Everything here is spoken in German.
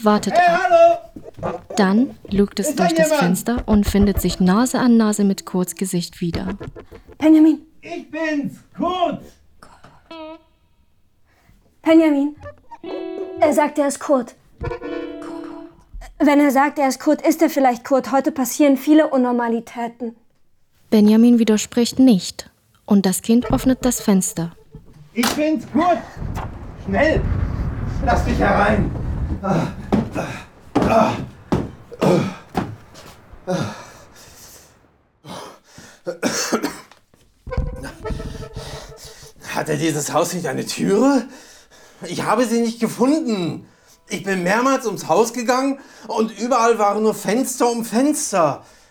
Kurt wartet Hey, ab. hallo! Dann lugt es Ist da durch das jemand? Fenster und findet sich Nase an Nase mit Kurts Gesicht wieder. Benjamin, Ich bin's, Kurt! Benjamin. Er sagt, er ist Kurt. Wenn er sagt, er ist Kurt, ist er vielleicht Kurt. Heute passieren viele Unnormalitäten. Benjamin widerspricht nicht und das Kind öffnet das Fenster. Ich bin's, Kurt! Schnell! Lass mich herein! Hatte dieses Haus nicht eine Türe? Ich habe sie nicht gefunden. Ich bin mehrmals ums Haus gegangen und überall waren nur Fenster um Fenster.